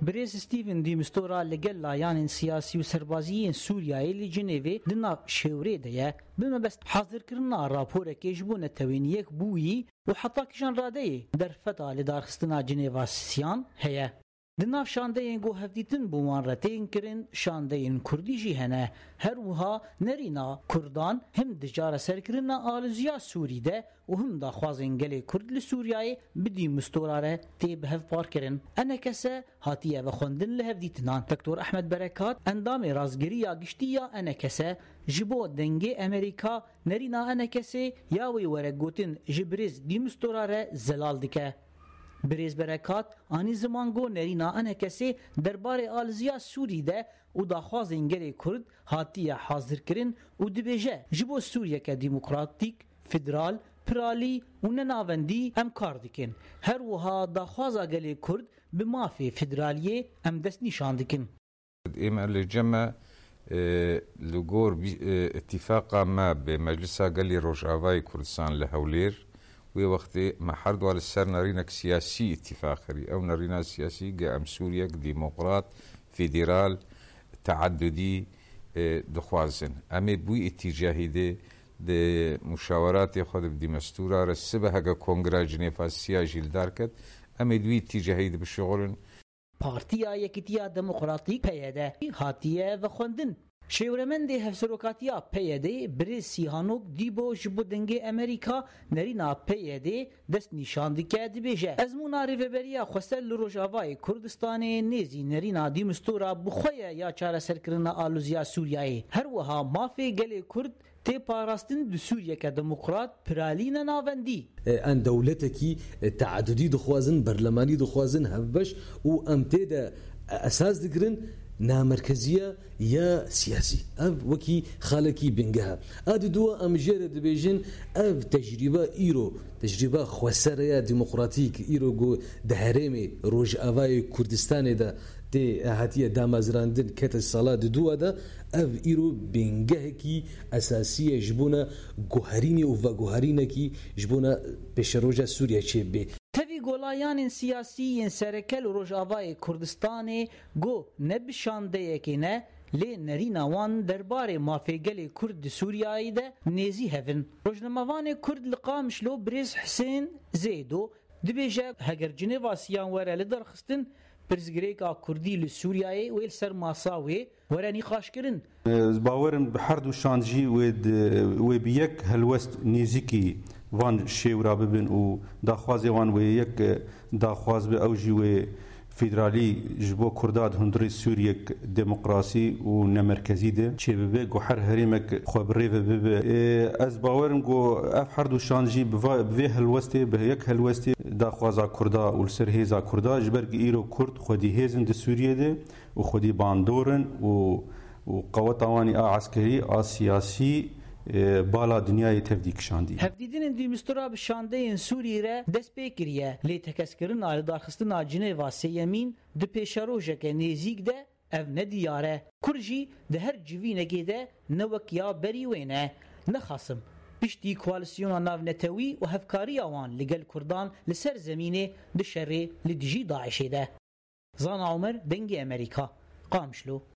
بريز ستيفن دي مستورا لگل لایان سیاسی و سربازیین سوریای لجنیوی دنا شوری ده بما بس حاضر کرنا راپور کیجبون توینیک بویی و حتی کشان راده در فتا لدارخستنا جنیوا سیان هيا دناف شاندهین گو هفدیتن بوان رتین کرن شاندهین کردی جی هنه هر وها نرینا کردان هم دجار سرکرنا آلزیا سوری ده و هم دا خوازین گلی کرد لسوریای بدی مستوراره تی به هف پار کرن انا کسا هاتیه و خوندن لهفدیتنان دکتور احمد برکات اندام رازگری یا گشتی یا انا کسا جبو دنگی امریکا نرینا انا کسی یاوی ورگوتن جبریز دی مستوراره زلال دکه بريز بركات آنی زمان گو نرینا انه کسی درباره آلزیا سوری ده و داخوازین گلی کرد هاتیه حاضر کرن و دبیجه جبو سوریه که دیموکراتیک فدرال پرالی و نناوندی ام کار دکن هر وها داخوازا گلی کرد بمافی فدرالیه ام دست نشان دکن اما الجمع لغور اتفاقا ما بمجلسا قالي روجاواي كردستان لهولير وی وقتی ما حردو على السر نرينك سياسي اتفاقري او نرينا سياسي قام سوريا ديمقراط فيدرال تعددي دخوازن امي بوي اتجاهي ده مشاورات خود بدي مستورة رسبه هكا كونغرا جنيفا سياجي لداركت امي دوي اتجاهي ده بشغل پارتیا یکیتیا دموکراتیک پیاده هاتیه و خوندن شیورمند هفسروکاتیا پیاده بری سیهانوک دیبو جبو دنگ امریکا نرینا پیاده دست نشاندی که بیجه ازمونا ریوبریا خوستل لروجاوای کردستان نیزی نرینا دی مستورا بخویا یا چاره سرکرنا آلوزیا سوریای هر وها مافی گلی کرد تی پاراستن دو سوریا که دموکرات پرالین ناوندی ان دولتکی تعددی دخوازن برلمانی دخوازن هفبش و امتی ده اساس دگرن نامركزية يا سياسي أف وكي خالكي بنجها هذه دوا أمجرة دبيجن أف تجربة تجربة خسارة ديمقراطيك جو دهرمي روج أفاي كردستان ده تي هاتية دامازراندن كت الصلاة دوا ده أف بنجها كي أساسية جبونا جوهريني وفجوهرينكي جبونا بشروجة سوريا شبه تبی گولایان سیاسی سرکل روجاوای کردستان گو نبشانده یکی نه لی نرینا وان درباره مافیگل کرد سوریایی ده نیزی هفن روجنموان کرد لقامشلو بریز حسین زیدو دبیجه هگر جنیوا سیان وره لدرخستن پرزگریکا کردی لسوریایی ویل سر ماساوی وره نیخاش کرن باورم بحرد و شانجی و بیک هلوست نیزیکی وان شیورا ببن و داخوازی وان و یک داخواز به اوجی و فدرالی جبو کرداد هندری سوریک دموکراسی و نمرکزی ده چه ببه گو هر هریمک خبری ببه از باورم گو اف هر دو شانجی به هلوسته به یک هلوسته داخوازا کردا و سرهیزا کردا جبرگ ایرو کرد خودی هیزن ده سوریه ده و خودی باندورن و قوتوانی عسکری سیاسی بالا دنیای تفدیک شاندی هفدیدین دی مستراب شانده این سوری را دست بکریه لی تکسکرن آل دارخستنا جنیوا سیمین ده پیشاروژه که نیزیک ده او ندیاره کرجی ده هر جوینگی ده نوک یا بریوینه نخاسم پشتی کوالسیون ناو نتوی و هفکاری آوان لگل کردان لسر زمینه ده شره لدجی داعشه ده زان عمر دنگ امریکا قامشلو